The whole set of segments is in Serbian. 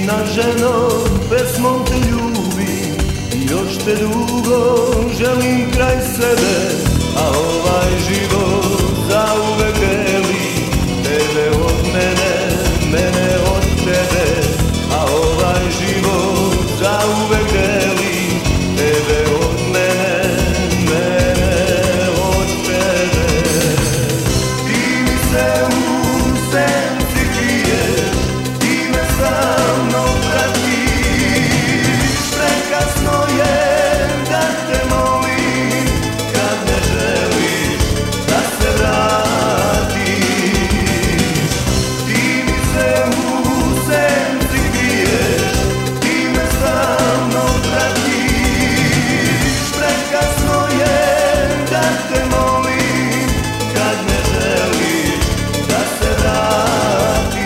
Jedina ženo, pesmom te ljubim i još te dugo želim kraj sebe, a ovaj život zauvek deli tebe od mene, mene od tebe, a ovaj život zauvek deli tebe od mene, mene od tebe. Ti mi se u senci kriješ, ti me stalno pratiš, prekasno je da te molim kad ne želiš da se vratiš. Ti mi se u senci kriješ, ti me stalno pratiš, prekasno je da te molim kad ne želiš da se vratiš.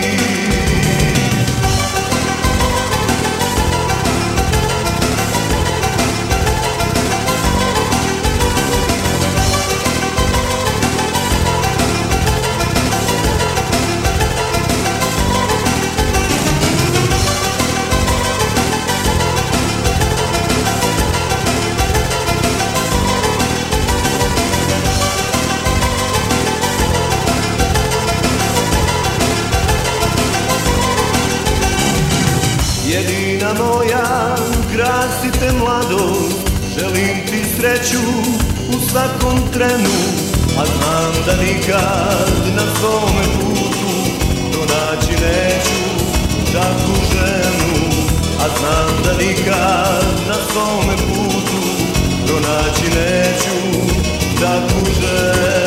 Jedina moja, krasite mladost, želim ti sreću u svakom trenu, a znam da nikad na svome putu pronaći neću takvu ženu, a znam da nikad na svome putu pronaći neću takvu ženu.